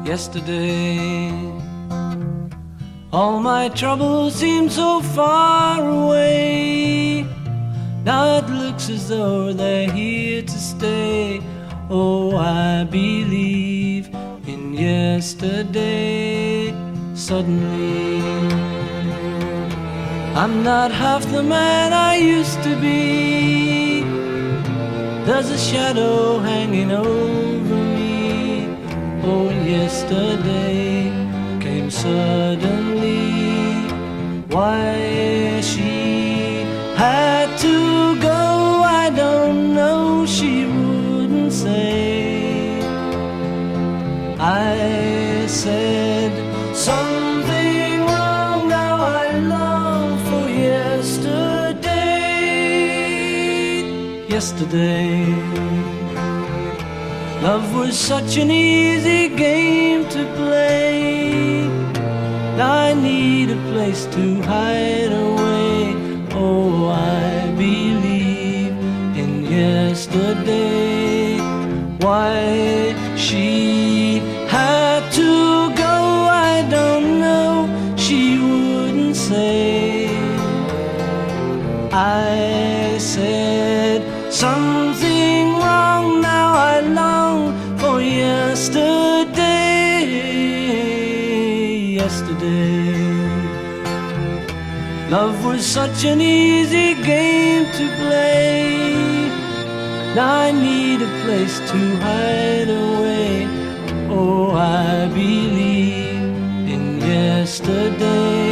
yesterday. All my troubles seem so far away. Now it looks as though they're here to stay. Oh, I believe in yesterday. Suddenly, I'm not half the man I used to be. There's a shadow hanging over me. Oh, yesterday came suddenly. Why she had to go, I don't know. She wouldn't say. I said something wrong. Now I long for yesterday. Yesterday, love was such an easy game to play. Now I need a place to hide away. Oh, I believe in yesterday. Why she had to go, I don't know. She wouldn't say. I said something wrong. Now I long for yesterday. Yesterday, love was such an easy game to play. Now I need a place to hide away. Oh, I believe in yesterday.